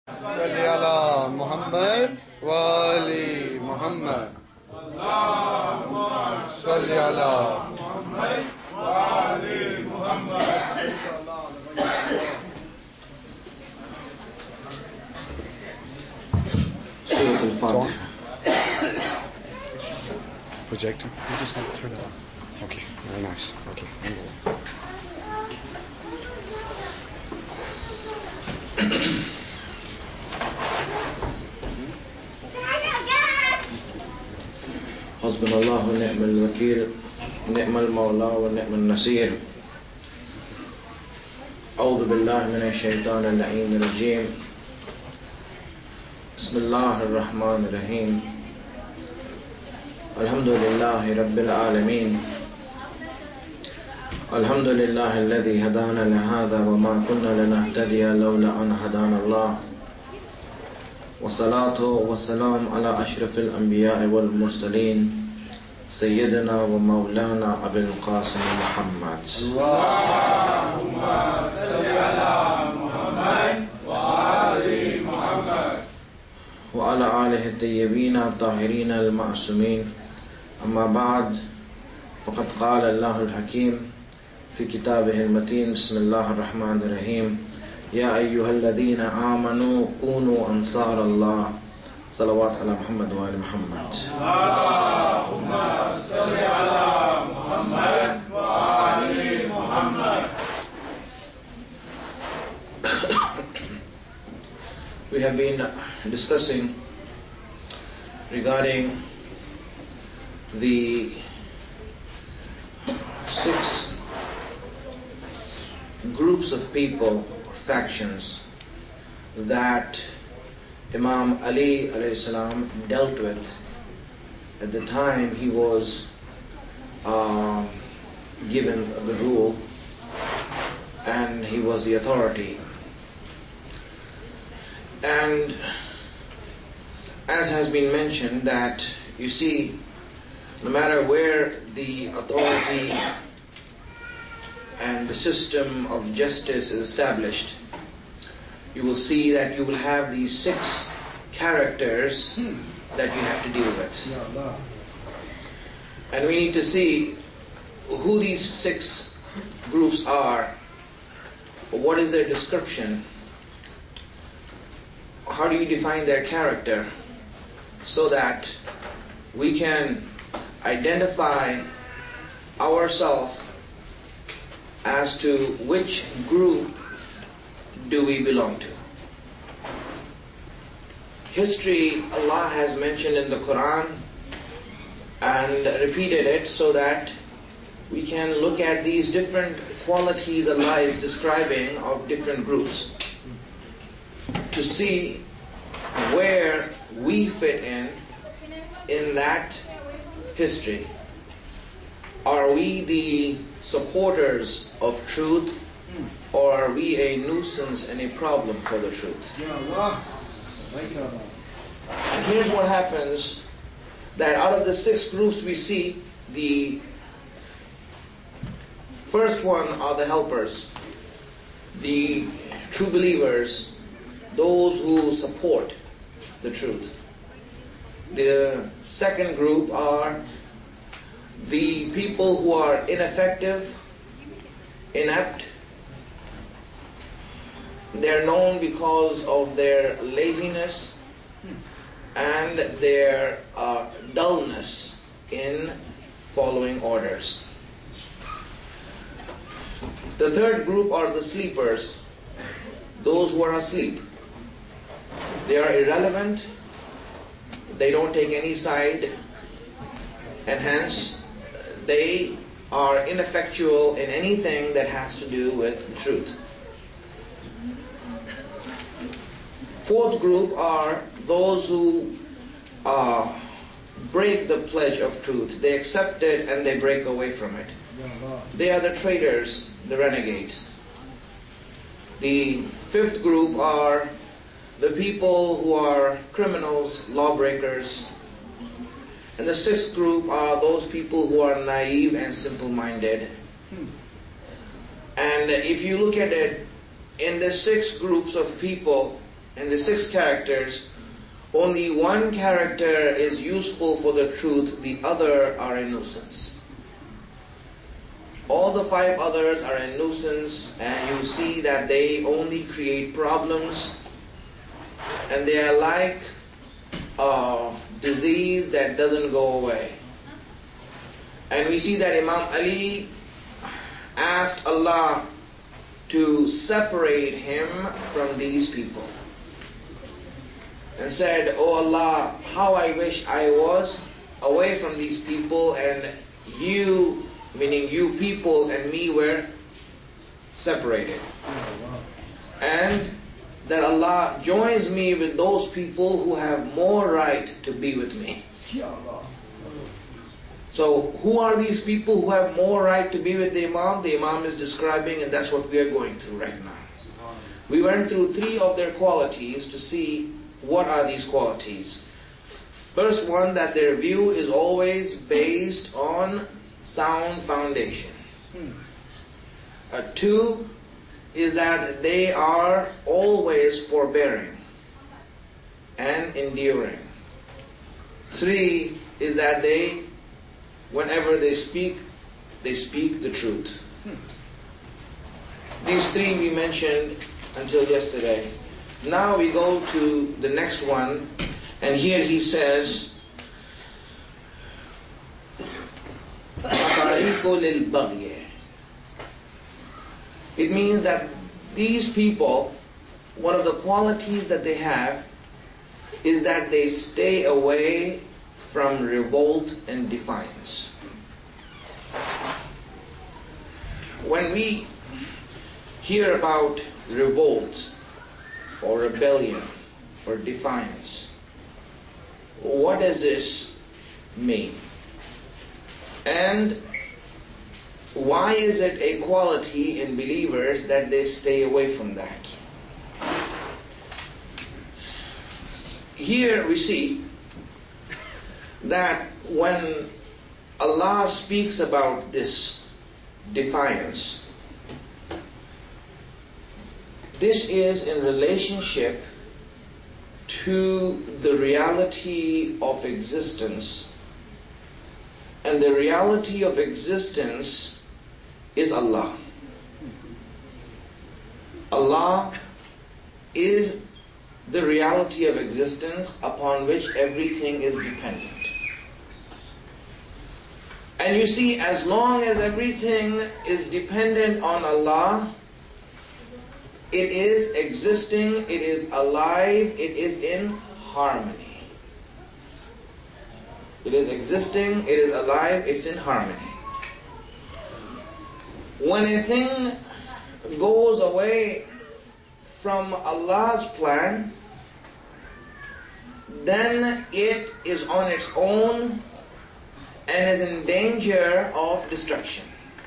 Salli ala Muhammad wa ali Muhammad. Salli ala Muhammad wa ali Muhammad. Surah Al-Fatiha. Projector. You just have to turn it on. Okay, very nice. Okay, حسبنا الله ونعم الوكيل نعم المولى ونعم النصير أعوذ بالله من الشيطان اللعين الرجيم بسم الله الرحمن الرحيم الحمد لله رب العالمين الحمد لله الذي هدانا لهذا وما كنا لنهتدي لولا أن هدانا الله والصلاة والسلام على أشرف الأنبياء والمرسلين سيدنا ومولانا أبي القاسم محمد اللهم صل على محمد وآل محمد وعلى آله الطيبين الطاهرين المعصومين أما بعد فقد قال الله الحكيم في كتابه المتين بسم الله الرحمن الرحيم يا أيها الذين آمنوا كونوا أنصار الله صلوات على محمد وآل محمد اللهم صل على محمد وآل محمد. We have been discussing regarding the 6 groups of people or factions that Imam Ali alayhi salam dealt with at the time he was given the rule and he was the authority. And as has been mentioned that you see, no matter where the authority and the system of justice is established, you will see that you will have these 6 characters that you have to deal with. And we need to see who these 6 groups are, what is their description, how do you define their character, so that we can identify ourselves as to which group do we belong to. History, Allah has mentioned in the Quran and repeated it so that we can look at these different qualities Allah is describing of different groups to see where we fit in that history. Are we the supporters of truth, or are we a nuisance and a problem for the truth? And here's what happens, that out of the 6 groups we see, the first one are the helpers, the true believers, those who support the truth. The second group are the people who are ineffective, inept. They're known because of their laziness and their dullness in following orders. The third group are the sleepers, those who are asleep. They are irrelevant, they don't take any side, and hence they are ineffectual in anything that has to do with truth. Fourth group are those who break the pledge of truth. They accept it and they break away from it. They are the traitors, the renegades. The fifth group are the people who are criminals, lawbreakers. And the sixth group are those people who are naive and simple-minded. And if you look at it, in the 6 groups of people, and the 6 characters, only one character is useful for the truth, the other are a nuisance. All the 5 others are a nuisance, and you see that they only create problems, and they are like a disease that doesn't go away. And we see that Imam Ali asked Allah to separate him from these people, and said, "Oh Allah, how I wish I was away from these people, and you," meaning you people, "and me were separated. And that Allah joins me with those people who have more right to be with me." So who are these people who have more right to be with the Imam? The Imam is describing, and that's what we are going through right now. We went through 3 of their qualities to see what are these qualities. First one, that their view is always based on sound foundation. 2 is that they are always forbearing and enduring. 3 is that they, whenever they speak the truth. These 3 we mentioned until yesterday. Now we go to the next one, and here he says, it means that these people, one of the qualities that they have is that they stay away from revolt and defiance. When we hear about revolt or rebellion or defiance, what does this mean? And why is it a quality in believers that they stay away from that? Here we see that when Allah speaks about this defiance, this is in relationship to the reality of existence. And the reality of existence is Allah. Allah is the reality of existence upon which everything is dependent. And you see, as long as everything is dependent on Allah, it is existing, it is alive, it is in harmony. It is existing, it is alive, it's in harmony. When a thing goes away from Allah's plan, then it is on its own and is in danger of destruction.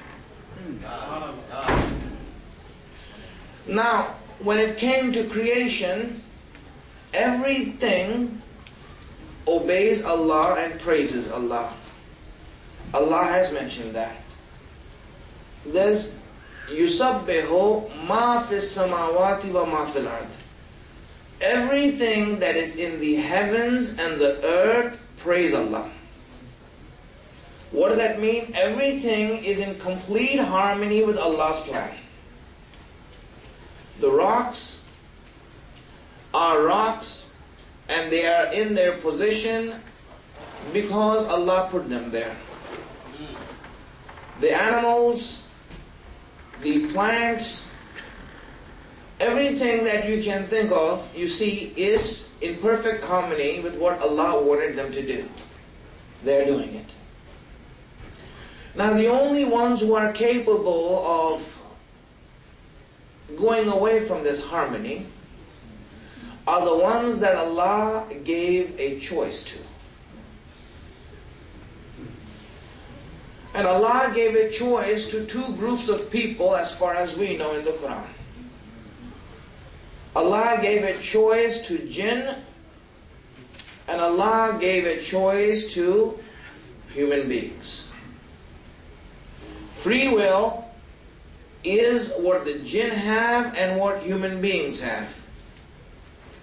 Now, when it came to creation, everything obeys Allah and praises Allah. Allah has mentioned that. There's yusabbihu ma fis samawati wa ma fil ard. Everything that is in the heavens and the earth praise Allah. What does that mean? Everything is in complete harmony with Allah's plan. The rocks are rocks, and they are in their position because Allah put them there. The animals, the plants, everything that you can think of, you see, is in perfect harmony with what Allah wanted them to do. They're doing it. Now, the only ones who are capable of going away from this harmony are the ones that Allah gave a choice to. And Allah gave a choice to 2 groups of people as far as we know in the Quran. Allah gave a choice to jinn, and Allah gave a choice to human beings. Free will is what the jinn have and what human beings have.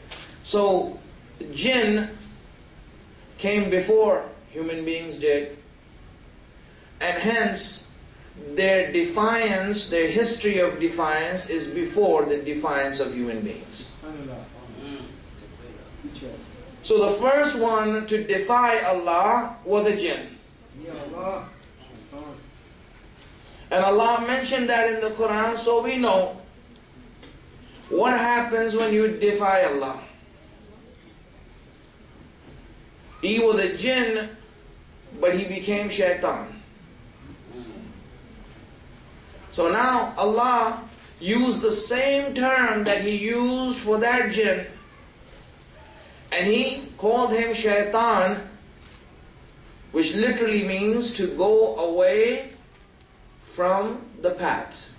So jinn came before human beings did, and hence their defiance, their history of defiance is before the defiance of human beings. So the first one to defy Allah was a jinn. And Allah mentioned that in the Quran, so we know what happens when you defy Allah. He was a jinn, but he became shaitan. So now Allah used the same term that He used for that jinn, and He called him shaitan, which literally means to go away from the path.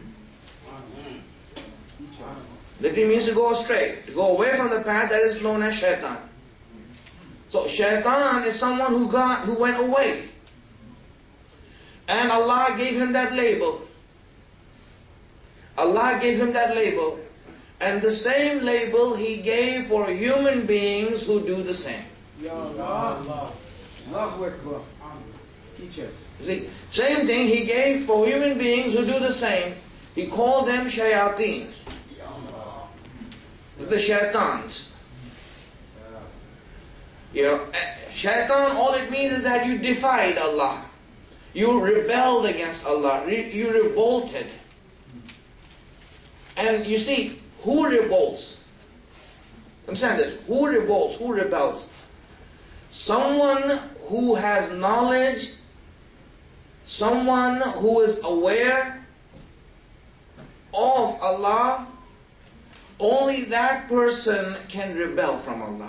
Literally means to go astray, to go away from the path. That is known as shaitan. So shaitan is someone who went away, and Allah gave him that label. Allah gave him that label, and the same label He gave for human beings who do the same. Teach us. See, same thing He gave for human beings who do the same. He called them shayateen, the shaitans. Shaitan, all it means is that you defied Allah. You rebelled against Allah. You revolted. And you see, who revolts? Understand this. Who revolts? Who rebels? Someone who has knowledge, someone who is aware of Allah, only that person can rebel from Allah.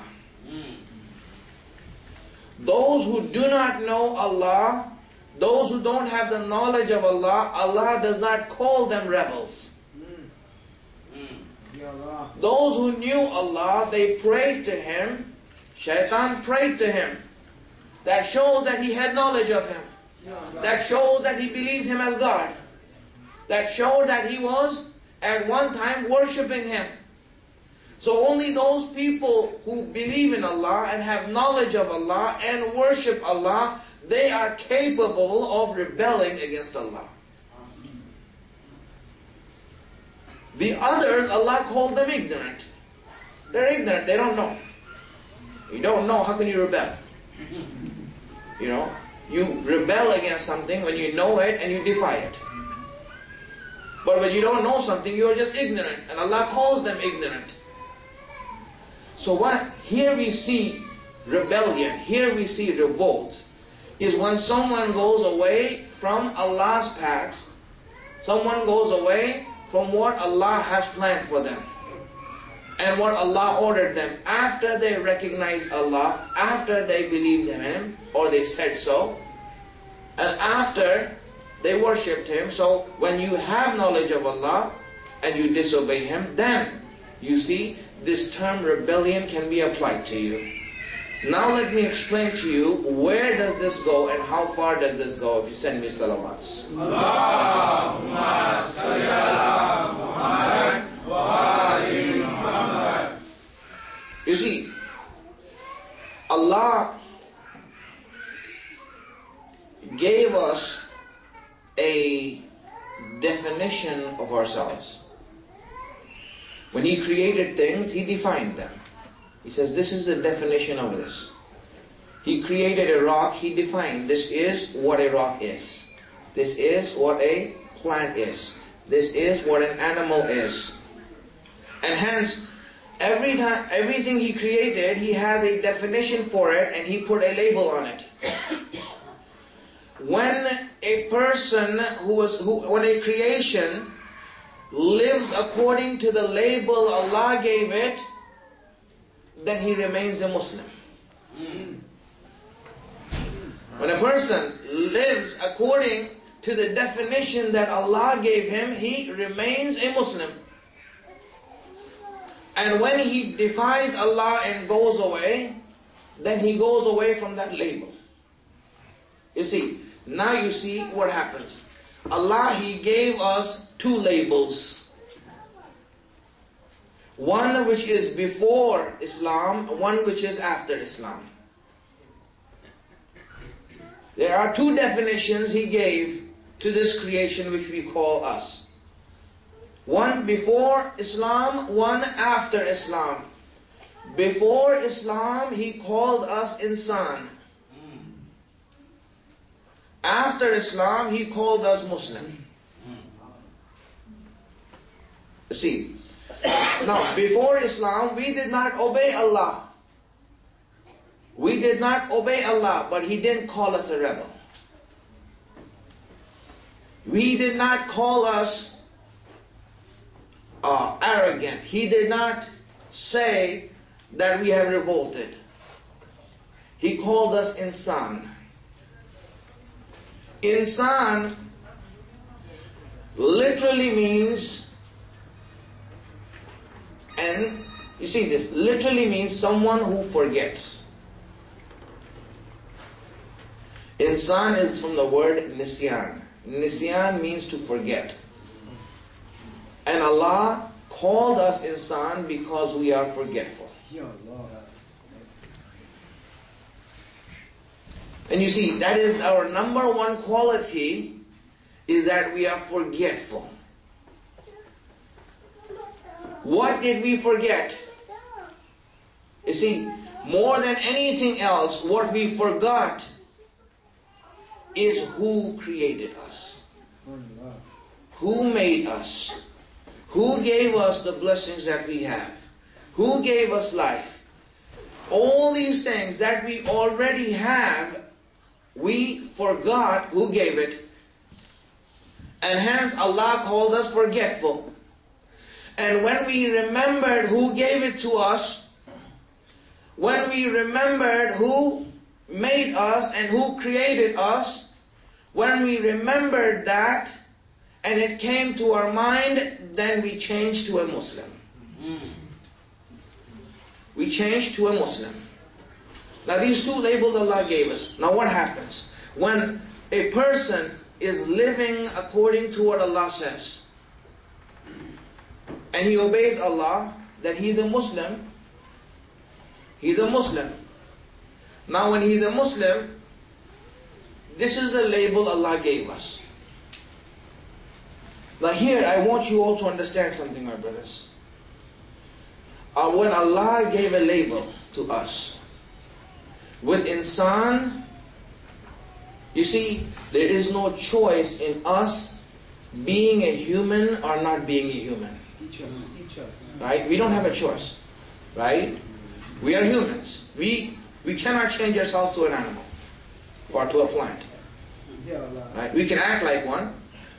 Those who do not know Allah, those who don't have the knowledge of Allah, Allah does not call them rebels. Those who knew Allah, they prayed to Him. Shaitan prayed to Him. That shows that he had knowledge of Him. That shows that he believed Him as God. That showed that he was at one time worshipping Him. So only those people who believe in Allah and have knowledge of Allah and worship Allah, they are capable of rebelling against Allah. The others, Allah called them ignorant. They're ignorant, they don't know. You don't know, how can you rebel? You rebel against something when you know it and you defy it. But when you don't know something, you are just ignorant, and Allah calls them ignorant. So here we see rebellion, here we see revolt, is when someone goes away from Allah's path, someone goes away from what Allah has planned for them and what Allah ordered them after they recognized Allah, after they believed in Him, or they said so, and after they worshipped Him. So when you have knowledge of Allah and you disobey Him, then you see this term rebellion can be applied to you. Now let me explain to you, where does this go and how far does this go, if you send me salawats. Allahumma salli ala Muhammad wa ali Muhammad. You see, Allah gave us a definition of ourselves. When He created things, He defined them. He says, this is the definition of this. He created a rock, He defined, this is what a rock is. This is what a plant is. This is what an animal is. And hence, everything He created, He has a definition for it, and He put a label on it. When a person when a creation lives according to the label Allah gave it, then he remains a Muslim. When a person lives according to the definition that Allah gave him, he remains a Muslim. And when he defies Allah and goes away, then he goes away from that label. You see, now you see what happens. Allah, He gave us two labels. one which is before Islam, one which is after Islam. There are two definitions he gave to this creation which we call us. One before Islam, one after Islam. Before Islam, he called us insan. After Islam, he called us Muslim. See, now before Islam, we did not obey Allah. We did not obey Allah, but He didn't call us a rebel. He did not call us arrogant. He did not say that we have revolted. He called us insan. Insan literally means, and you see this, literally means someone who forgets. Insan is from the word nisyan. Nisyan means to forget. And Allah called us insan because we are forgetful. And you see, that is our number one quality, is that we are forgetful. What did we forget? You see, more than anything else, what we forgot is who created us, who made us, who gave us the blessings that we have, who gave us life. All these things that we already have, we forgot who gave it. And hence Allah called us forgetful. And when we remembered who gave it to us, when we remembered who made us and who created us, when we remembered that and it came to our mind, then we changed to a Muslim. We changed to a Muslim. Now these two labels Allah gave us. Now what happens? When a person is living according to what Allah says, and he obeys Allah, then he's a Muslim. He's a Muslim. Now when he's a Muslim, this is the label Allah gave us. Now here I want you all to understand something, my brothers. When Allah gave a label to us, with insan, you see, there is no choice in us being a human or not being a human. Teach us. Right? We don't have a choice. Right? We are humans. We cannot change ourselves to an animal or to a plant. Right? We can act like one,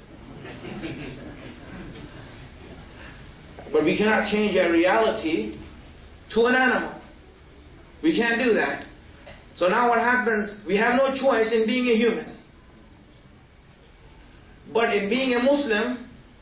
but we cannot change our reality to an animal. We can't do that. So now what happens? We have no choice in being a human. But in being a Muslim,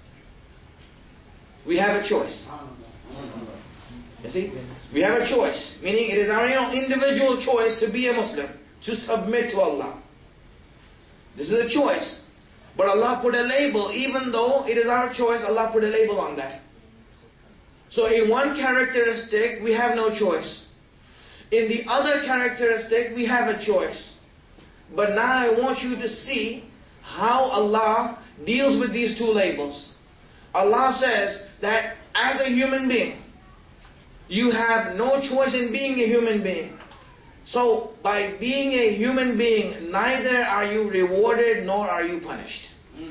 we have a choice. You see? We have a choice. Meaning it is our own individual choice to be a Muslim, to submit to Allah. This is a choice. But Allah put a label, even though it is our choice, Allah put a label on that. So in one characteristic, we have no choice. In the other characteristic, we have a choice. But now I want you to see how Allah deals with these two labels. Allah says that as a human being, you have no choice in being a human being. So by being a human being, neither are you rewarded nor are you punished.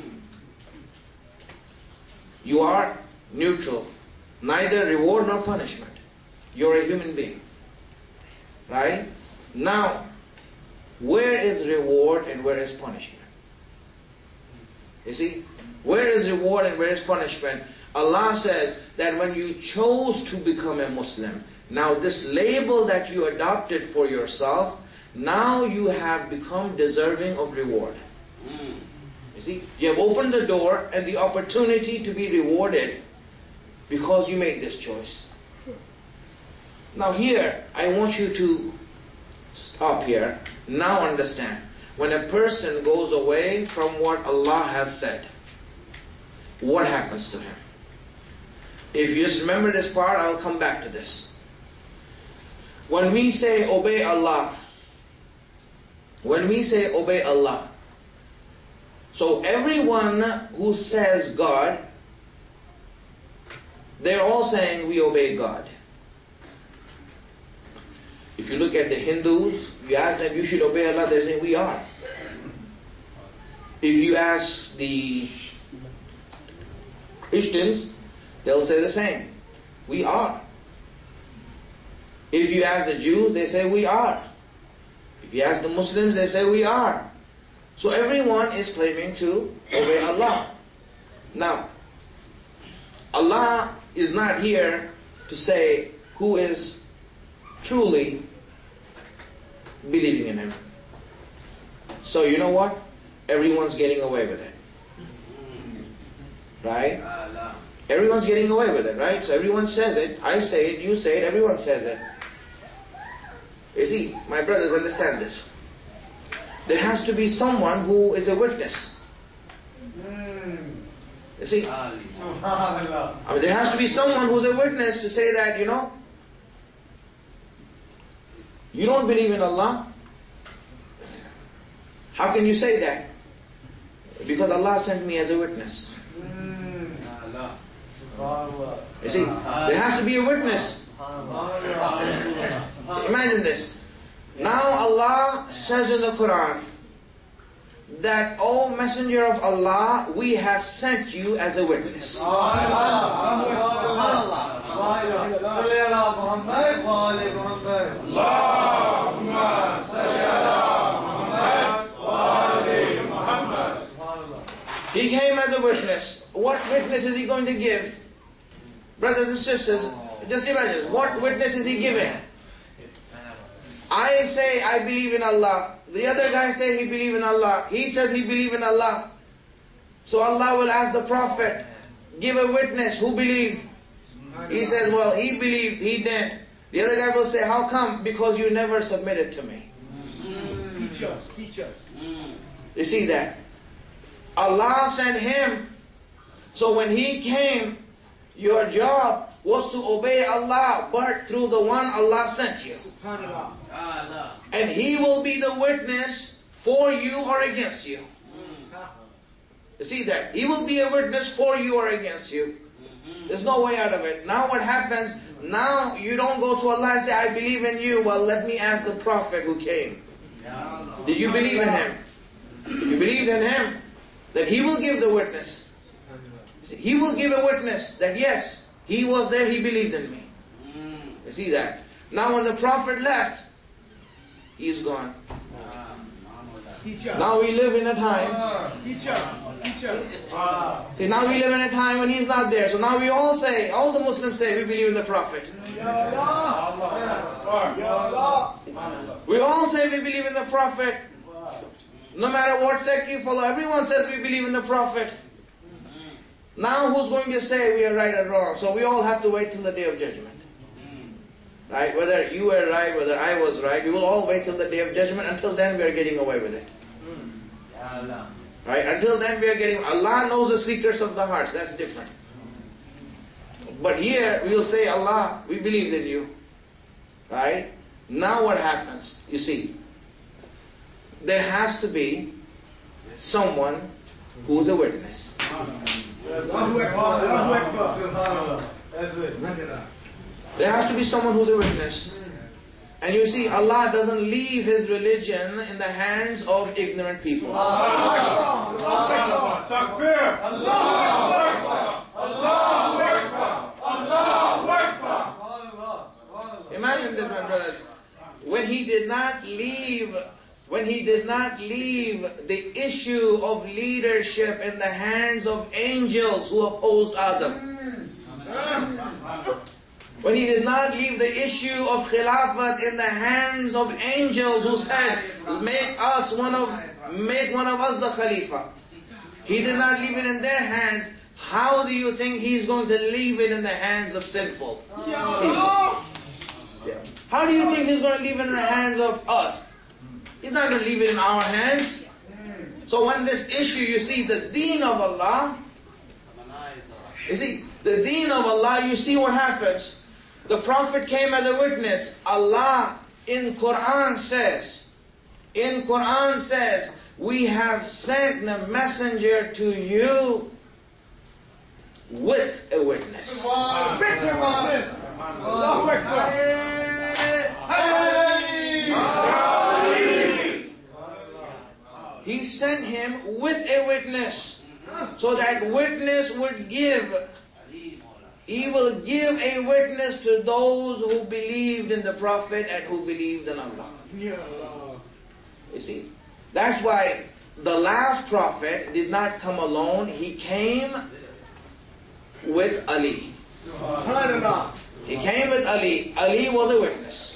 You are neutral. Neither reward nor punishment. You're a human being. Right? Now, where is reward and where is punishment? You see? Where is reward and where is punishment? Allah says that when you chose to become a Muslim, now this label that you adopted for yourself, now you have become deserving of reward. You see? You have opened the door and the opportunity to be rewarded because you made this choice. Now here, I want you to stop here. Now understand. When a person goes away from what Allah has said, what happens to him? If you just remember this part, I will come back to this. When we say obey Allah, so everyone who says God, they're all saying we obey God. If you look at the Hindus, you ask them, you should obey Allah, they're saying we are. If you ask the Christians, they'll say the same. We are. If you ask the Jews, they say we are. If you ask the Muslims, they say we are. So everyone is claiming to obey Allah. Now, Allah is not here to say who is truly believing in Him. So you know what? Everyone's getting away with it. Right? Everyone's getting away with it, right? So everyone says it. I say it, you say it, everyone says it. You see, my brothers, understand this. There has to be someone who is a witness. You see? I mean, there has to be someone who's a witness to say that, you know, you don't believe in Allah. How can you say that? Because Allah sent me as a witness. You see, there has to be a witness. So imagine this. Now Allah says in the Quran that, O Messenger of Allah, we have sent you as a witness. He came as a witness. What witness is He going to give? Brothers and sisters, just imagine, what witness is He giving? I say I believe in Allah. The other guy say he believe in Allah. He says he believe in Allah. So Allah will ask the Prophet, give a witness who believed. He says, well, he believed, he didn't. The other guy will say, how come? Because you never submitted to me. Teach us. You see that? Allah sent him. So when he came, your job was to obey Allah, but through the one Allah sent you. And He will be the witness for you or against you. You see that? He will be a witness for you or against you. There's no way out of it. Now what happens? Now you don't go to Allah and say, I believe in you. Well, let me ask the Prophet who came. Did you believe in him? If you believed in him, then he will give the witness. He will give a witness that yes, he was there, he believed in me. You see that? Now when the Prophet left, he's gone. Now we live in a time. See, now we live in a time when he's not there. So now we all say, all the Muslims say, we believe in the Prophet. We all say we believe in the Prophet. No matter what sect you follow, everyone says we believe in the Prophet. Now who's going to say we are right or wrong? So we all have to wait till the Day of Judgment. Right? Whether you were right, whether I was right, we will all wait till the Day of Judgment. Until then we are getting away with it. Right? Until then we are getting... Allah knows the secrets of the hearts. That's different. But here we will say, Allah, we believe in you. Right? Now what happens? You see, there has to be someone who is a witness. There has to be someone who's a witness. And you see, Allah doesn't leave His religion in the hands of ignorant people. Imagine this, my brothers. When He did not leave the issue of leadership in the hands of angels who opposed Adam. When He did not leave the issue of Khilafat in the hands of angels who said, make one of us the Khalifa. He did not leave it in their hands. How do you think He's going to leave it in the hands of sinful people? How do you think He's going to leave it in the hands of us? He's not going to leave it in our hands. So when this issue, you see, the deen of Allah, you see, the deen of Allah, you see what happens. The Prophet came as a witness. Allah in Quran says, we have sent the messenger to you with a witness. He sent him with a witness, so that witness would give. He will give a witness to those who believed in the Prophet and who believed in Allah. You see, that's why the last Prophet did not come alone. He came with Ali. He came with Ali. Ali was a witness.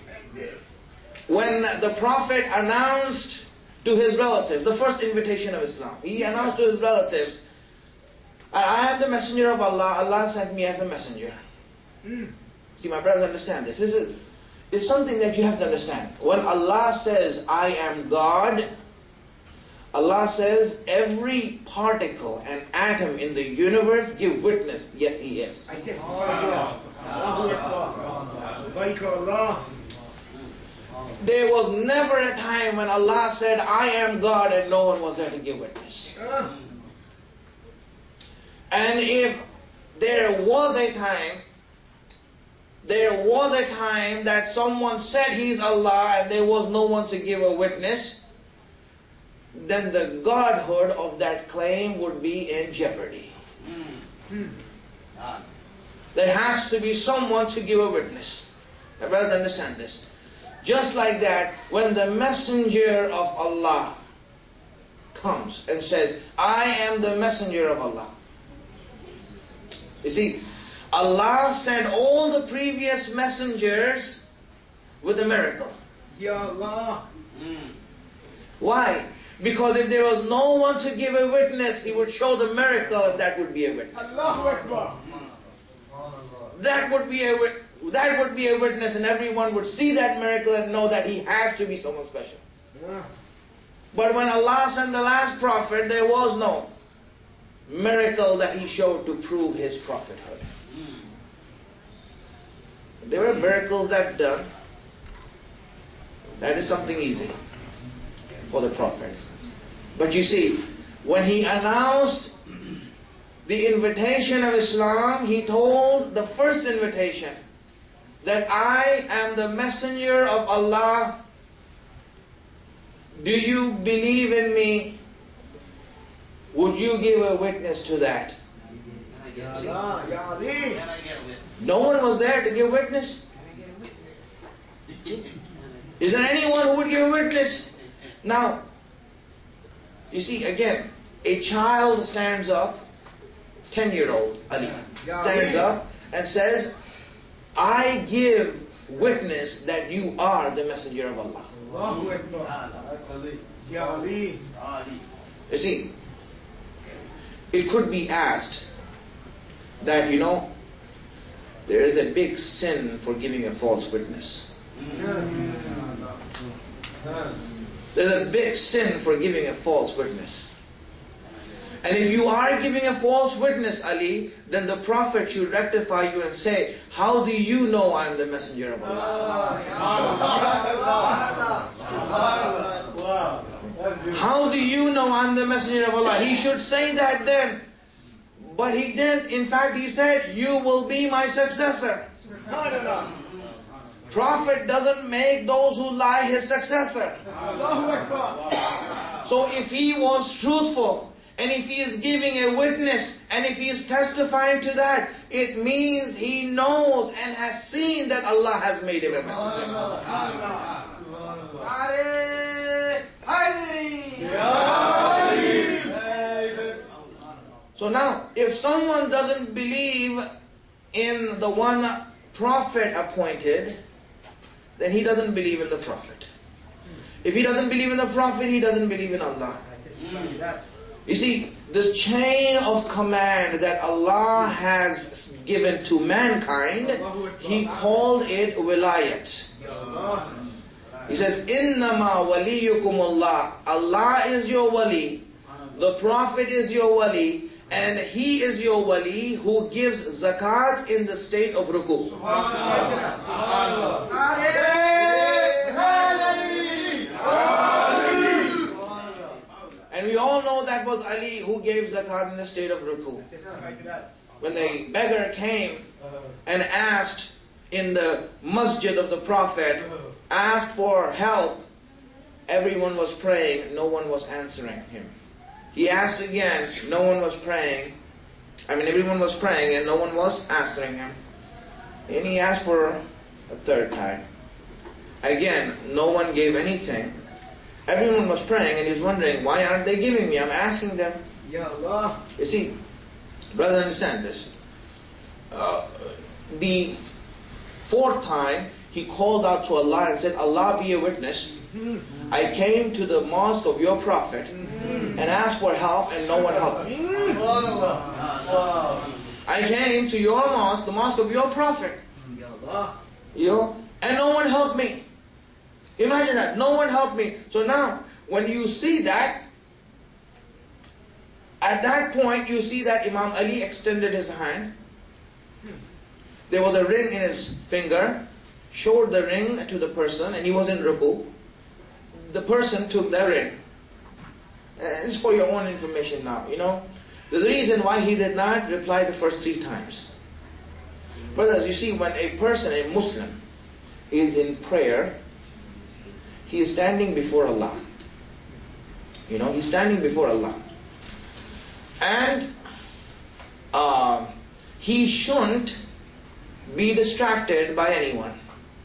When the Prophet announced to his relatives, the first invitation of Islam, he announced to his relatives, I am the messenger of Allah. Allah sent me as a messenger. See, my brothers, understand this. This is something that you have to understand. When Allah says, I am God, Allah says every particle and atom in the universe give witness, yes, He is. There was never a time when Allah said, I am God, and no one was there to give witness. And if there was a time that someone said He's Allah and there was no one to give a witness, then the godhood of that claim would be in jeopardy. There has to be someone to give a witness. My brothers, understand this. Just like that, when the messenger of Allah comes and says, I am the messenger of Allah. You see, Allah sent all the previous messengers with a miracle. Ya Allah. Why? Because if there was no one to give a witness, He would show the miracle, and that would be a witness. Allahu Akbar. That would be a witness, and everyone would see that miracle and know that he has to be someone special. But when Allah sent the last prophet, there was no miracle that He showed to prove His prophethood. There were miracles that done. That is something easy for the prophets. But you see, when He announced the invitation of Islam, He told the first invitation that I am the messenger of Allah. Do you believe in me? Would you give a witness to that? See, no one was there to give witness. Is there anyone who would give a witness? Now, you see, again, a child stands up, 10-year-old Ali, stands up and says, I give witness that you are the messenger of Allah. You see, it could be asked that, there is a big sin for giving a false witness. There's a big sin for giving a false witness. And if you are giving a false witness, Ali, then the Prophet should rectify you and say, how do you know I am the messenger of Allah? How do you know I'm the messenger of Allah? He should say that then. But he didn't. In fact, he said, you will be my successor. Prophet doesn't make those who lie his successor. So if he was truthful, and if he is giving a witness, and if he is testifying to that, it means he knows and has seen that Allah has made him a messenger. So now, if someone doesn't believe in the one prophet appointed, then he doesn't believe in the prophet. If he doesn't believe in the prophet, he doesn't believe in Allah. You see, this chain of command that Allah has given to mankind, He called it wilayat. He says, Innama waliyukum Allah. Allah is your wali. The Prophet is your wali. and he is your wali who gives zakat in the state of ruku. And we all know that was Ali who gave zakat in the state of ruku. When the beggar came and asked in the masjid of the Prophet, asked for help, everyone was praying, no one was answering him. He asked again, no one was praying. Everyone was praying and no one was answering him. And he asked for a third time. Again, no one gave anything. Everyone was praying and he was wondering, why aren't they giving me? I'm asking them. Ya Allah. You see, brothers, understand this. The fourth time, he called out to Allah and said, Allah be a witness. I came to the mosque of your Prophet and asked for help and no one helped me. I came to your mosque, the mosque of your Prophet, and no one helped me. Imagine that, no one helped me. So now, when you see that, at that point you see that Imam Ali extended his hand. There was a ring in his finger, showed the ring to the person, and he was in ruku. The person took the ring. It's for your own information now, The reason why he did not reply the first 3 times. Brothers, you see, when a person, a Muslim, is in prayer, he is standing before Allah. He's standing before Allah. And he shouldn't be distracted by anyone.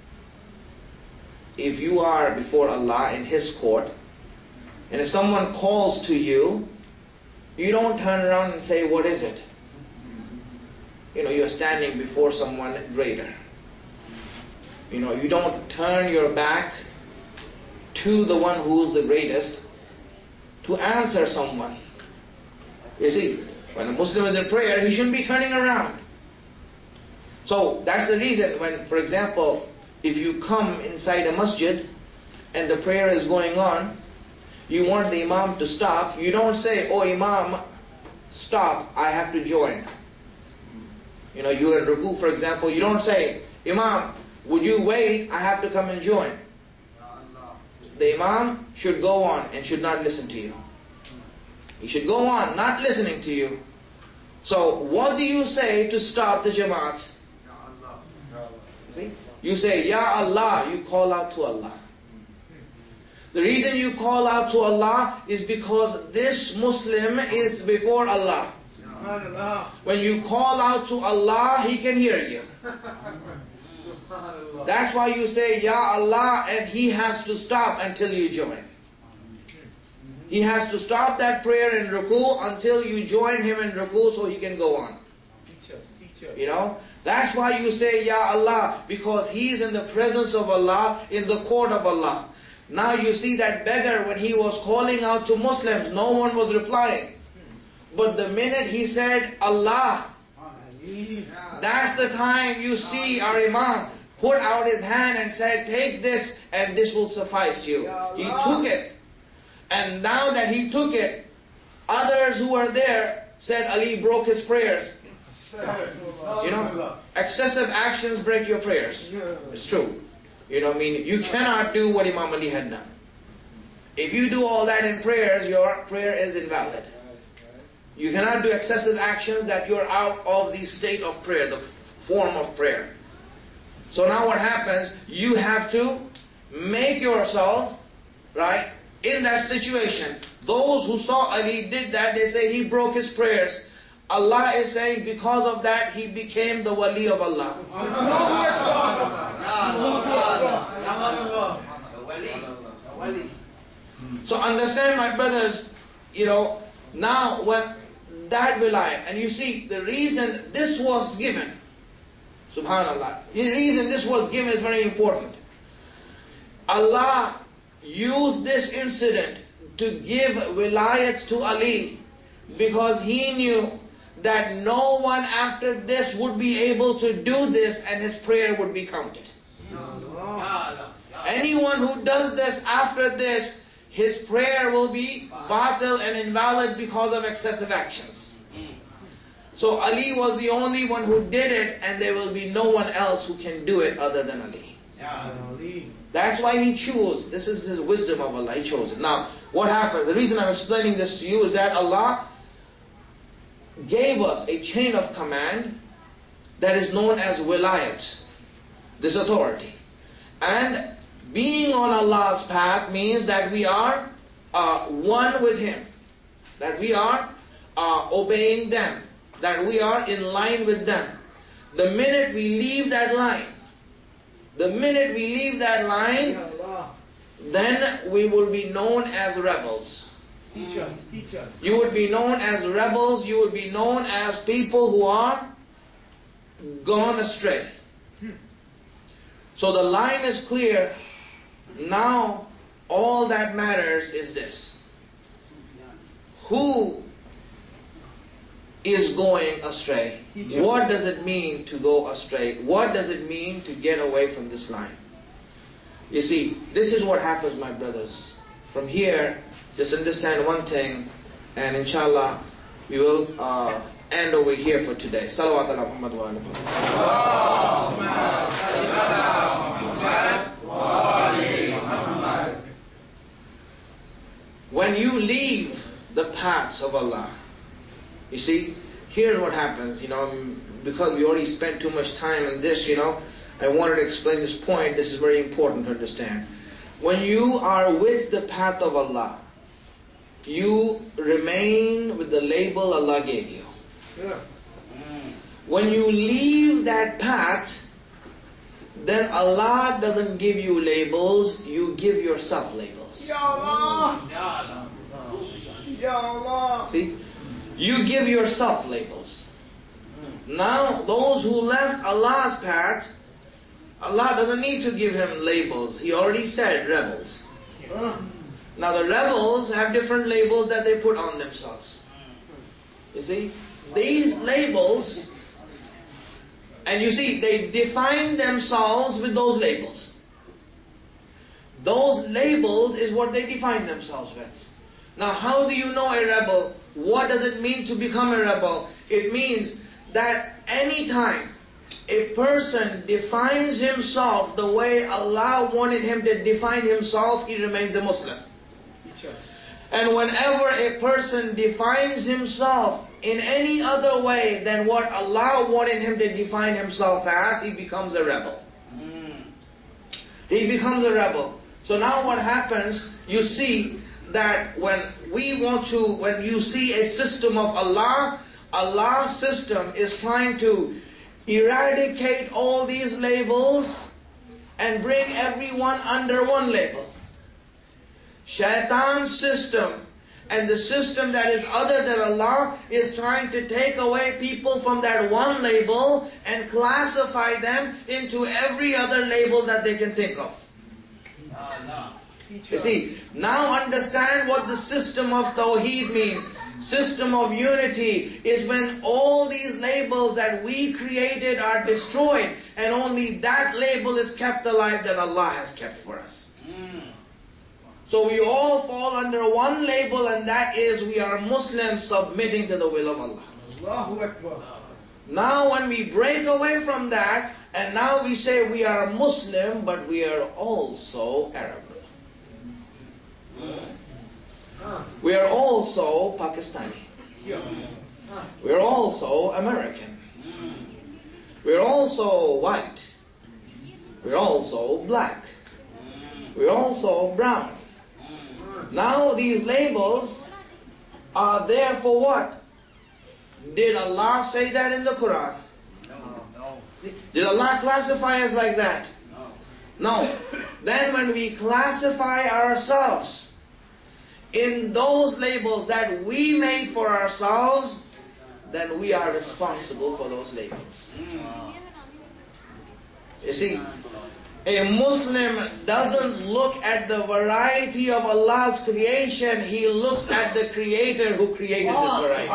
If you are before Allah in His court, and if someone calls to you, you don't turn around and say, what is it? You're standing before someone greater. You don't turn your back to the one who's the greatest to answer someone. You see, when a Muslim is in prayer, he shouldn't be turning around. So that's the reason when, for example, if you come inside a masjid and the prayer is going on, you want the imam to stop, you don't say, oh imam, stop, I have to join. You're in ruku, for example, you don't say, imam, would you wait, I have to come and join. The imam should go on and should not listen to you. He should go on, not listening to you. So what do you say to stop the Jamaat? See? You say, Ya Allah, you call out to Allah. The reason you call out to Allah is because this Muslim is before Allah. When you call out to Allah, He can hear you. That's why you say, Ya Allah, and He has to stop until you join. He has to stop that prayer in ruku until you join Him in ruku so He can go on. Teach us. That's why you say, Ya Allah, because he is in the presence of Allah, in the court of Allah. Now you see that beggar, when he was calling out to Muslims, no one was replying. But the minute he said, Allah, that's the time you see our Imam put out his hand and said, take this and this will suffice you. He took it. And now that he took it, others who were there said Ali broke his prayers. Excessive actions break your prayers. It's true. You cannot do what Imam Ali had done. If you do all that in prayers, your prayer is invalid. You cannot do excessive actions that you're out of the state of prayer, the form of prayer. So now what happens, you have to make yourself, right, in that situation. Those who saw Ali did that, they say he broke his prayers. Allah is saying because of that he became the wali of Allah. So understand, my brothers, now when that wilayat, and you see the reason this was given, subhanallah, the reason this was given is very important. Allah used this incident to give wilayat to Ali because He knew that no one after this would be able to do this and his prayer would be counted. Anyone who does this after this, his prayer will be batil and invalid because of excessive actions. So Ali was the only one who did it, and there will be no one else who can do it other than Ali. That's why he chose. This is his wisdom of Allah. He chose it. Now, what happens? The reason I'm explaining this to you is that Allah gave us a chain of command that is known as wilayat, this authority. And being on Allah's path means that we are one with Him, that we are obeying them, that we are in line with them. The minute we leave that line, then we will be known as rebels. Teach us. You would be known as rebels, you would be known as people who are gone astray. So the line is clear. Now all that matters is this: who is going astray? What does it mean to go astray? What does it mean to get away from this line? You see, this is what happens, my brothers. From here, just understand one thing, and inshallah, we will end over here for today. Salawat ala Muhammad wa ala Muhammad. When you leave the paths of Allah, you see, here's what happens, because we already spent too much time on this, I wanted to explain this point. This is very important to understand. When you are with the path of Allah, you remain with the label Allah gave you. When you leave that path, then Allah doesn't give you labels, you give yourself labels. Ya Allah. Ya Allah. See? You give yourself labels. Now, those who left Allah's path, Allah doesn't need to give him labels. He already said rebels. Now the rebels have different labels that they put on themselves. You see? These labels, and you see, they define themselves with those labels. Those labels is what they define themselves with. Now how do you know a rebel? What does it mean to become a rebel? It means that anytime a person defines himself the way Allah wanted him to define himself, he remains a Muslim. And whenever a person defines himself in any other way than what Allah wanted him to define himself as, he becomes a rebel. He becomes a rebel. So now what happens, you see that when you see a system of Allah, Allah's system is trying to eradicate all these labels and bring everyone under one label. Shaitan's system and the system that is other than Allah is trying to take away people from that one label and classify them into every other label that they can think of. You see, now understand what the system of Tawheed means. System of unity is when all these labels that we created are destroyed and only that label is kept alive that Allah has kept for us. So we all fall under one label, and that is we are Muslims submitting to the will of Allah. Allahu Akbar. Now when we break away from that and now we say we are Muslim but we are also Arab. We are also Pakistani. We are also American. We are also white. We are also black. We are also brown. Now these labels are there for what? Did Allah say that in the Quran? No. Did Allah classify us like that? No. Then when we classify ourselves in those labels that we made for ourselves, then we are responsible for those labels. You see, a Muslim doesn't look at the variety of Allah's creation, he looks at the Creator who created this variety.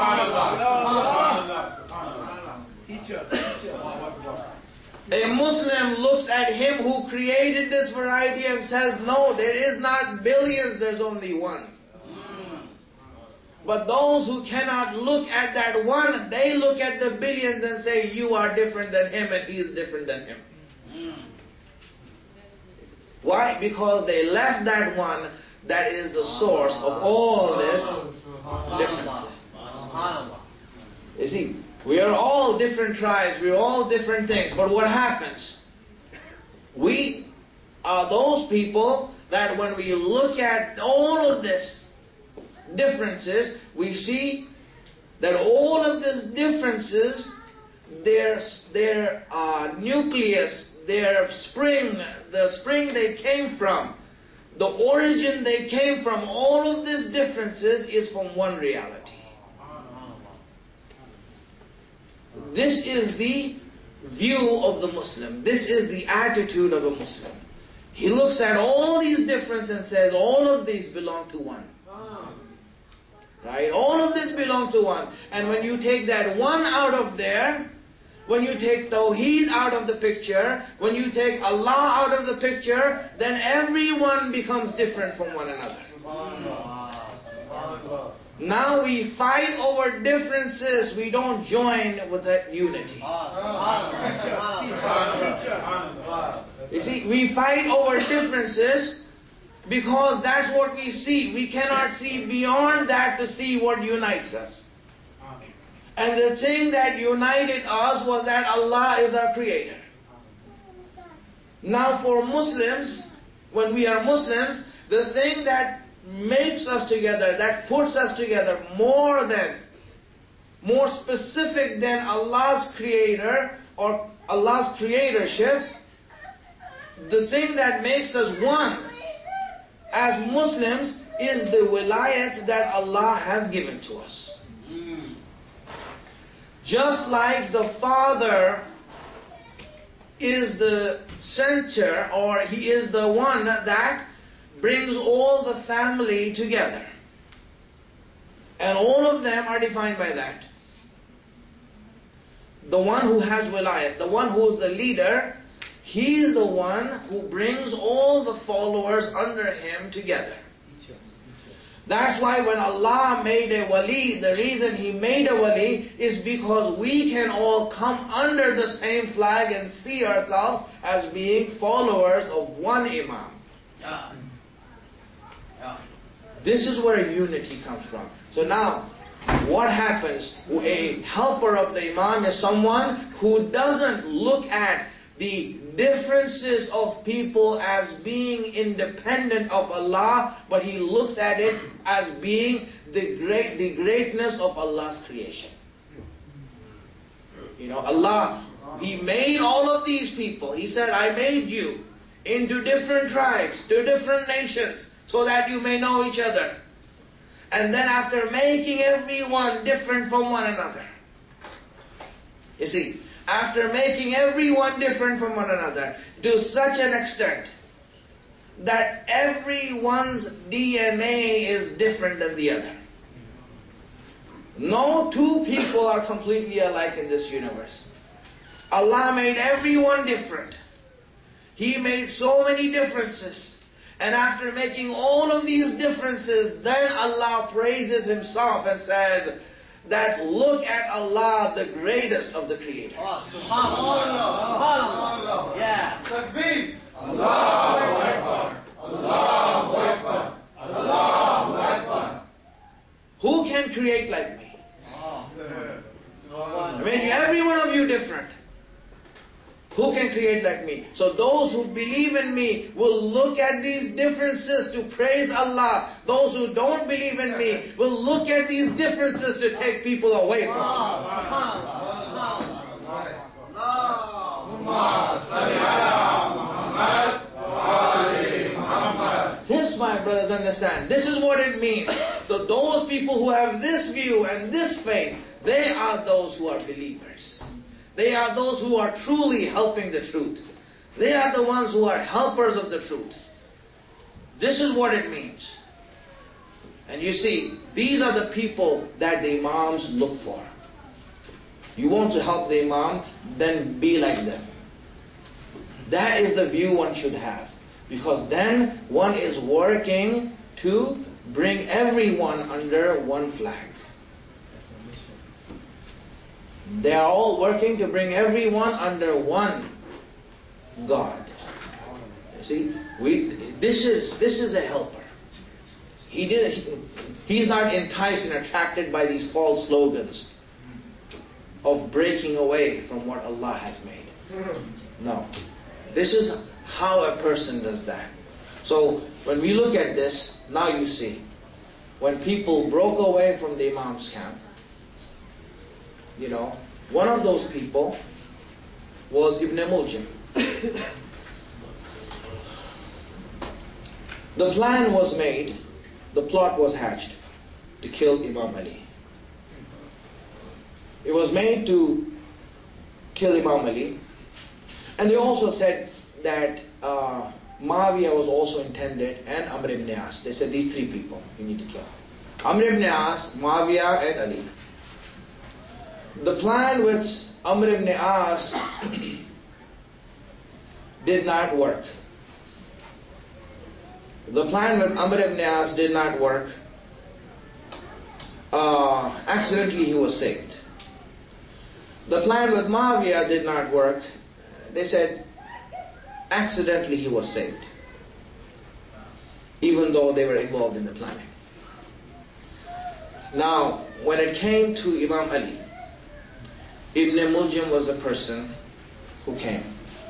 Teach us. A Muslim looks at Him who created this variety and says, no, there is not billions, there's only one. But those who cannot look at that one, they look at the billions and say, you are different than him and he is different than him. Why? Because they left that one that is the source of all this differences. You see, we are all different tribes, we are all different things. But what happens? We are those people that when we look at all of this differences, we see that all of these differences, their nucleus, their spring, the spring they came from, the origin they came from, all of these differences is from one reality. This is the view of the Muslim. This is the attitude of a Muslim. He looks at all these differences and says, all of these belong to one. Right? All of this belong to one. And when you take that one out of there, when you take Tawheed out of the picture, when you take Allah out of the picture, then everyone becomes different from one another. Now we fight over differences. We don't join with that unity. You see, we fight over differences because that's what we see. We cannot see beyond that to see what unites us. And the thing that united us was that Allah is our creator. Now for Muslims, when we are Muslims, the thing that makes us together, that puts us together more specific than Allah's creator or Allah's creatorship, the thing that makes us one as Muslims is the wilayat that Allah has given to us. Just like the father is the center, or he is the one that brings all the family together. And all of them are defined by that. The one who has wilayat, the one who is the leader, he is the one who brings all the followers under him together. That's why when Allah made a wali, the reason He made a wali is because we can all come under the same flag and see ourselves as being followers of one Imam. This is where unity comes from. So now, what happens? A helper of the Imam is someone who doesn't look at the differences of people as being independent of Allah, but he looks at it as being the greatness of Allah's creation. You know, Allah, He made all of these people. He said, I made you into different tribes, to different nations, so that you may know each other. And then after making everyone different from one another, you see, after making everyone different from one another to such an extent that everyone's DNA is different than the other. No two people are completely alike in this universe. Allah made everyone different. He made so many differences. And after making all of these differences, then Allah praises Himself and says that look at Allah, the greatest of the creators. Subhanallah. Yeah. Takbir. Allahu Akbar. Allahu Akbar. Allahu Akbar. Who can create like me? I made every one of you different. Who can create like me? So those who believe in me will look at these differences to praise Allah. Those who don't believe in me will look at these differences to take people away from Allah. This, my brothers, understand. This is what it means. So those people who have this view and this faith, they are those who are believers. They are those who are truly helping the truth. They are the ones who are helpers of the truth. This is what it means. And you see, these are the people that the Imams look for. You want to help the Imam, then be like them. That is the view one should have. Because then one is working to bring everyone under one flag. They are all working to bring everyone under one God. You see, this is a helper. He's not enticed and attracted by these false slogans of breaking away from what Allah has made. No. This is how a person does that. So when we look at this, now you see, when people broke away from the Imam's camp, one of those people was Ibn Muljam. The plan was made, the plot was hatched to kill Imam Ali. It was made to kill Imam Ali. And they also said that Muawiyah was also intended, and Amr ibn As. They said these three people you need to kill. Amr ibn As, Muawiyah and Ali. The plan with Amr ibn As did not work. The plan with Amr ibn As did not work. Accidentally he was saved. The plan with Muawiyah did not work. They said accidentally he was saved, even though they were involved in the planning. Now, when it came to Imam Ali, Ibn Muljam was the person who came.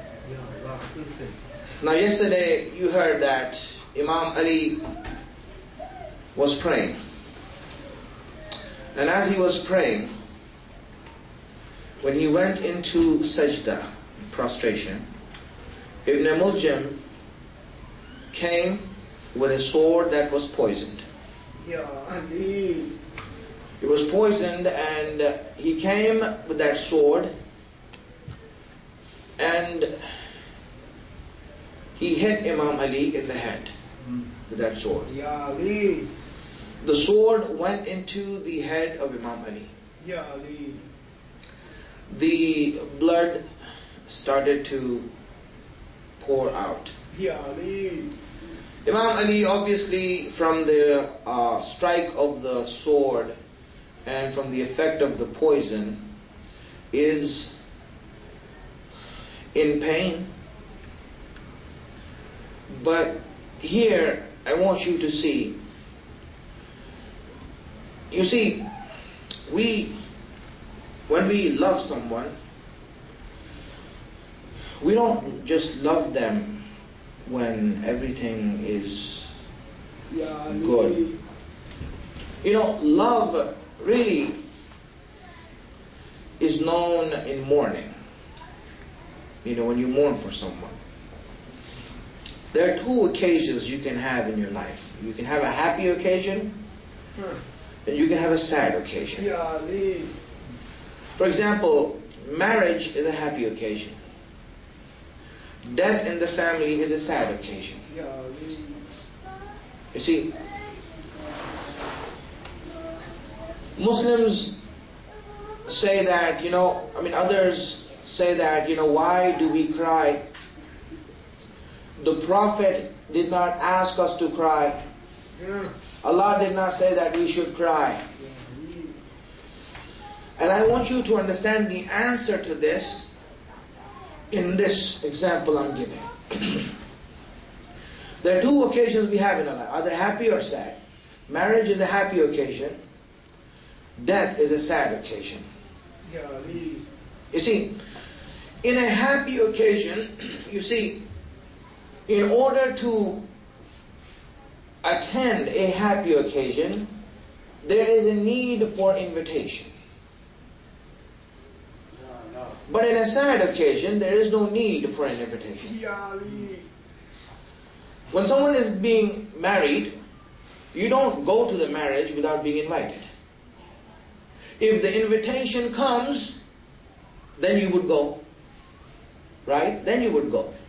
Now, yesterday you heard that Imam Ali was praying. And as he was praying, when he went into sajda, prostration, Ibn Muljam came with a sword that was poisoned. It was poisoned, and he came with that sword and he hit Imam Ali in the head with that sword. The sword went into the head of Imam Ali. The blood started to pour out. Imam Ali, obviously, from the strike of the sword and from the effect of the poison, is in pain. But here, I want you to see. You see, when we love someone, we don't just love them when everything is good. Love really is known in mourning. When you mourn for someone. There are two occasions you can have in your life. You can have a happy occasion, and you can have a sad occasion. For example, marriage is a happy occasion. Death in the family is a sad occasion. You see, Muslims say that, others say that, why do we cry? The Prophet did not ask us to cry. Allah did not say that we should cry. And I want you to understand the answer to this in this example I'm giving. There are two occasions we have in our life, either happy or sad. Marriage is a happy occasion. Death is a sad occasion. You see, in a happy occasion, in order to attend a happy occasion, there is a need for invitation. But in a sad occasion, there is no need for an invitation. When someone is being married, you don't go to the marriage without being invited. If the invitation comes, then you would go. Right? Then you would go.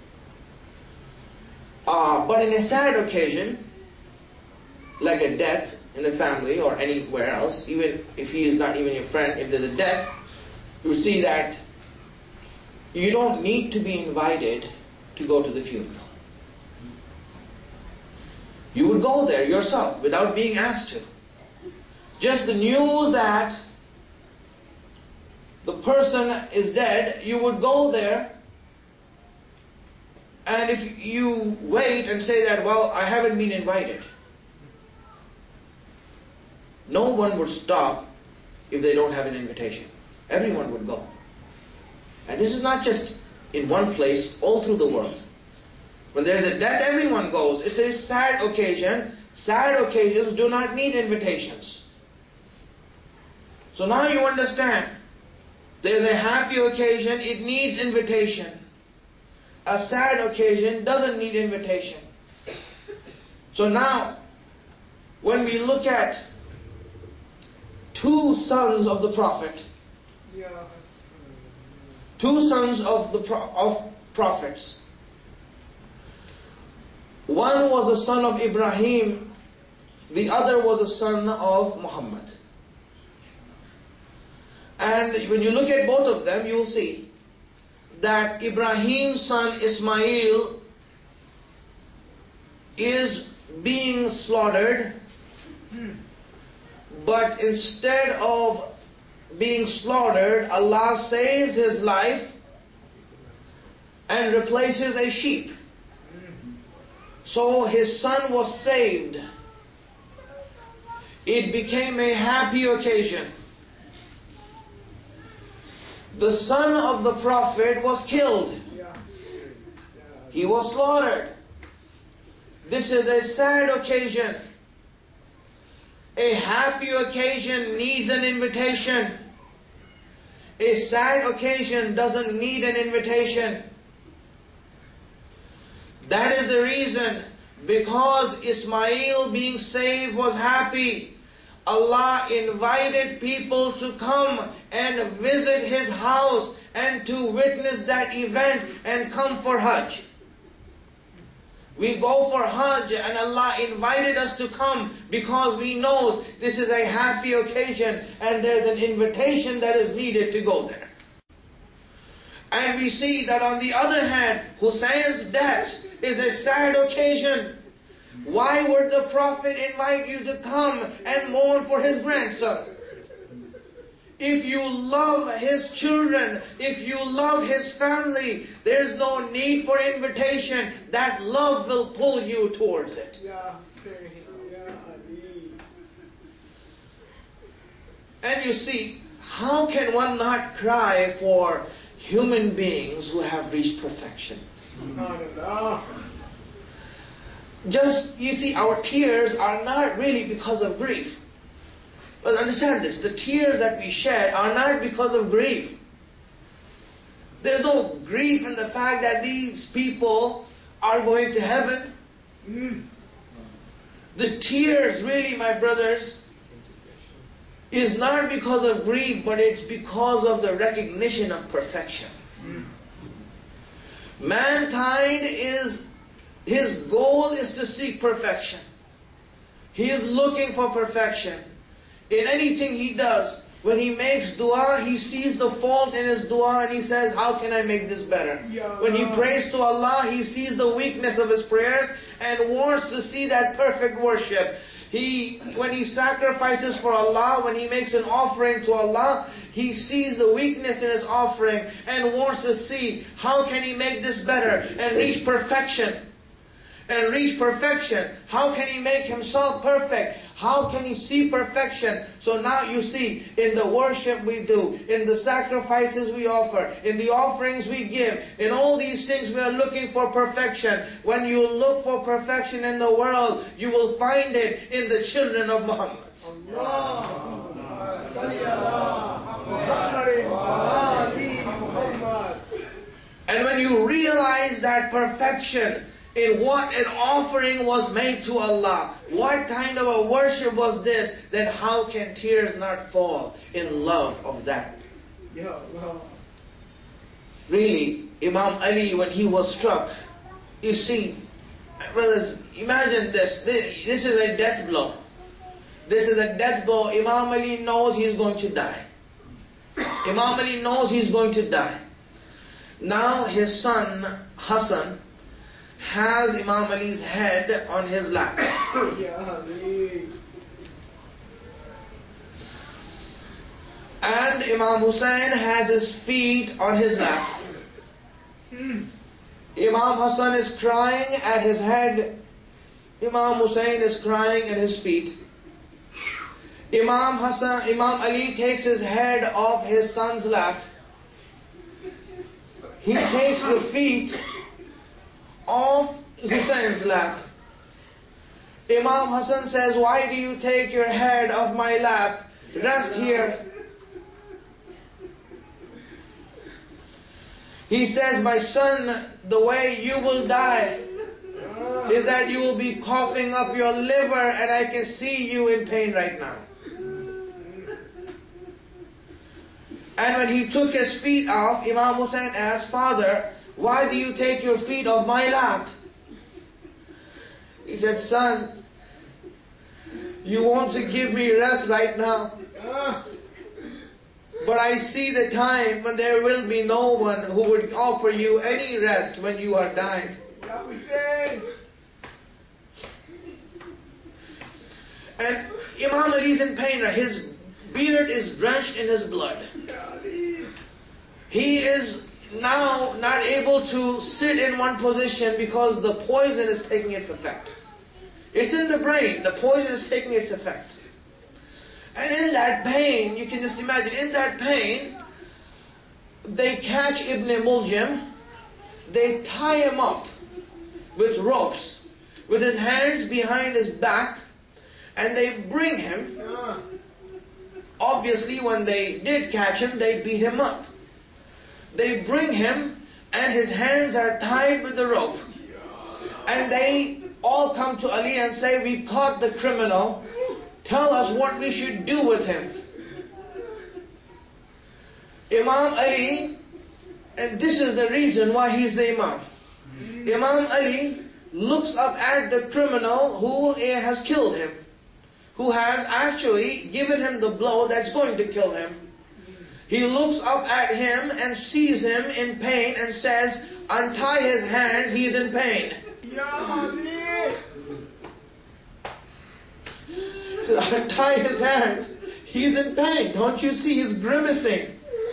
But in a sad occasion, like a death in the family or anywhere else, even if he is not even your friend, if there's a death, you would see that you don't need to be invited to go to the funeral. You would go there yourself without being asked to. Just the news that the person is dead, you would go there. And if you wait and say that, well, I haven't been invited, no one would stop if they don't have an invitation. Everyone would go. And this is not just in one place, all through the world. When there's a death, everyone goes. It's a sad occasion. Sad occasions do not need invitations. So now you understand. There's a happy occasion, it needs invitation. A sad occasion doesn't need invitation. So now, when we look at two sons of the Prophet, two sons of prophets. One was a son of Ibrahim, the other was a son of Muhammad. And when you look at both of them, you will see that Ibrahim's son Ismail is being slaughtered, but instead of being slaughtered, Allah saves his life and replaces a sheep. So his son was saved. It became a happy occasion. The son of the Prophet was killed. He was slaughtered. This is a sad occasion. A happy occasion needs an invitation. A sad occasion doesn't need an invitation. That is the reason, because Ismail being saved was happy, Allah invited people to come and visit his house and to witness that event and come for Hajj. We go for Hajj and Allah invited us to come because we know this is a happy occasion and there's an invitation that is needed to go there. And we see that on the other hand, Hussein's death is a sad occasion. Why would the Prophet invite you to come and mourn for his grandson? If you love his children, if you love his family, there's no need for invitation. That love will pull you towards it. And you see, how can one not cry for human beings who have reached perfection? Just, you see, our tears are not really because of grief. But understand this, the tears that we shed are not because of grief. There's no grief in the fact that these people are going to heaven. The tears really, my brothers, is not because of grief, but it's because of the recognition of perfection. Mankind his goal is to seek perfection. He is looking for perfection. In anything he does, when he makes dua, he sees the fault in his dua and he says, how can I make this better? When he prays to Allah, he sees the weakness of his prayers and wants to see that perfect worship. When he sacrifices for Allah, when he makes an offering to Allah, he sees the weakness in his offering and wants to see how can he make this better and reach perfection. And reach perfection. How can he make himself perfect? How can he see perfection? So now you see, in the worship we do, in the sacrifices we offer, in the offerings we give, in all these things we are looking for perfection. When you look for perfection in the world, you will find it in the children of Muhammad. And when you realize that perfection in what an offering was made to Allah, what kind of a worship was this, then how can tears not fall in love of that? Really, Imam Ali, when he was struck, you see, brothers, imagine this. This is a death blow. This is a death blow. Imam Ali knows he is going to die. Imam Ali knows he is going to die. Now his son, Hassan, has Imam Ali's head on his lap. And Imam Hussein has his feet on his lap. Imam Hassan is crying at his head. Imam Hussein is crying at his feet. Imam Ali takes his head off his son's lap. He takes the feet off Hussein's lap. Imam Hassan says, "Why do you take your head off my lap? Rest here." He says, "My son, the way you will die is that you will be coughing up your liver, and I can see you in pain right now." And when he took his feet off, Imam Hussein asked, "Father, why do you take your feet off my lap?" He said, "Son, you want to give me rest right now. But I see the time when there will be no one who would offer you any rest when you are dying." And Imam Ali is in pain. His beard is drenched in his blood. He is now not able to sit in one position because the poison is taking its effect. It's in the brain. The poison is taking its effect. And in that pain, you can just imagine, in that pain, they catch Ibn Muljam, they tie him up with ropes, with his hands behind his back, and they bring him. Obviously, when they did catch him, they beat him up. They bring him, and his hands are tied with the rope. And they all come to Ali and say, "We caught the criminal. Tell us what we should do with him." Imam Ali, and this is the reason why he's the Imam. Imam Ali looks up at the criminal who has killed him, who has actually given him the blow that's going to kill him. He looks up at him and sees him in pain and says, "Untie his hands, he's in pain." He says, "Untie his hands, he's in pain. Don't you see he's grimacing?"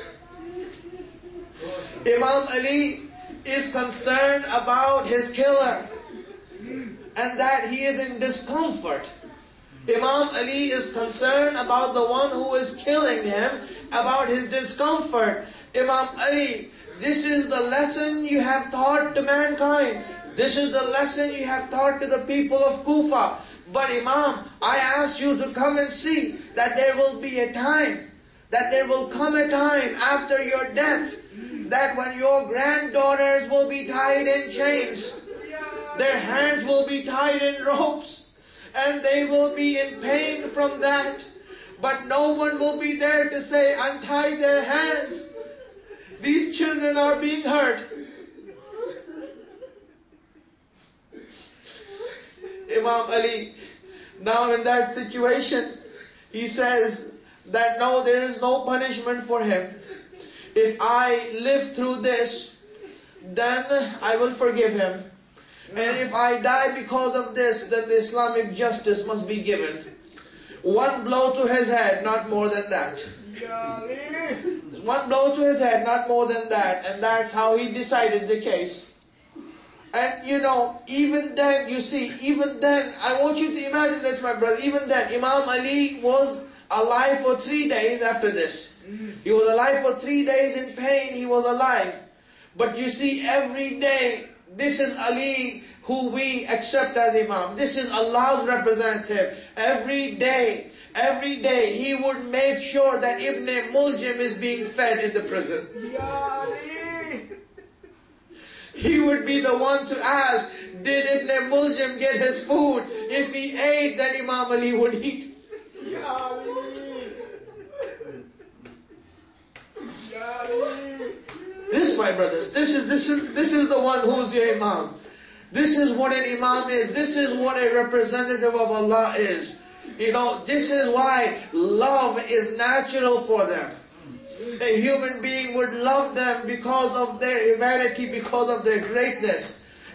Imam Ali is concerned about his killer and that he is in discomfort. Imam Ali is concerned about the one who is killing him, about his discomfort. Imam Ali, this is the lesson you have taught to mankind. This is the lesson you have taught to the people of Kufa. But Imam, I ask you to come and see that there will be a time, that there will come a time after your death, that when your granddaughters will be tied in chains, their hands will be tied in ropes, and they will be in pain from that. But no one will be there to say, "Untie their hands. These children are being hurt." Imam Ali, now in that situation, he says that no, there is no punishment for him. If I live through this, then I will forgive him. And if I die because of this, then the Islamic justice must be given. One blow to his head, not more than that. One blow to his head, not more than that. And that's how he decided the case. And even then, you see, even then, I want you to imagine this, my brother, even then, Imam Ali was alive for 3 days after this. He was alive for 3 days in pain, he was alive. But you see, every day, this is Ali who we accept as Imam. This is Allah's representative. Every day, he would make sure that Ibn Muljam is being fed in the prison. He would be the one to ask, did Ibn Muljam get his food? If he ate, then Imam Ali would eat. This, my brothers, this is the one who is your Imam. This is what an Imam is. This is what a representative of Allah is. This is why love is natural for them. A human being would love them because of their humanity, because of their greatness.